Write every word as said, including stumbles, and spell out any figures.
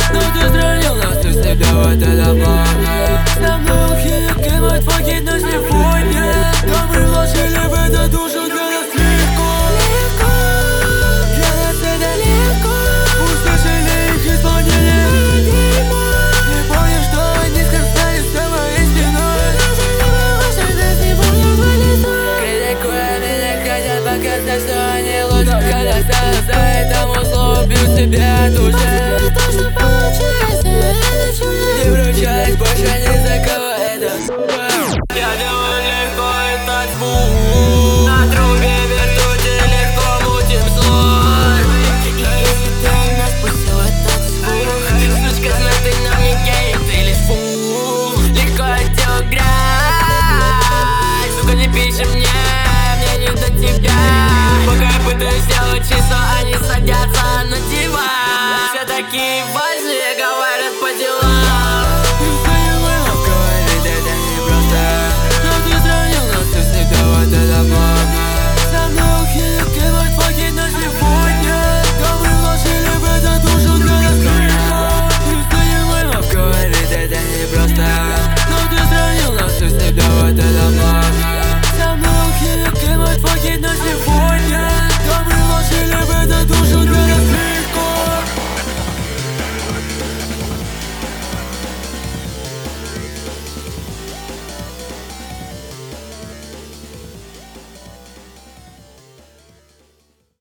Но ты сравнил нас и себя, вот это плохо. Со мной ухилик и мой факи на сегодня. Да мы вложили в это душу, для нас легко. Легко, для нас это легко. Услышали их исполнение. Не помню, что они сказали за моей спиной. Критикуя меня, хотят показать, что они лучше. Но когда стану за этому слову, бью себя от уже. То, что получается, это чудо. Не вручаюсь больше ни за кого, это я делаю легко этот звук. На трубе вертуте легко мутим слой. Если ты нас пустил этот звук, сучка, знай, ты нам не гей, ты лишь фу. Легко это играть, сука, не пиши мне, мне не до тебя. Пока я пытаюсь сделать чисто, они садятся на диван. Все такие важные, говорят по делам.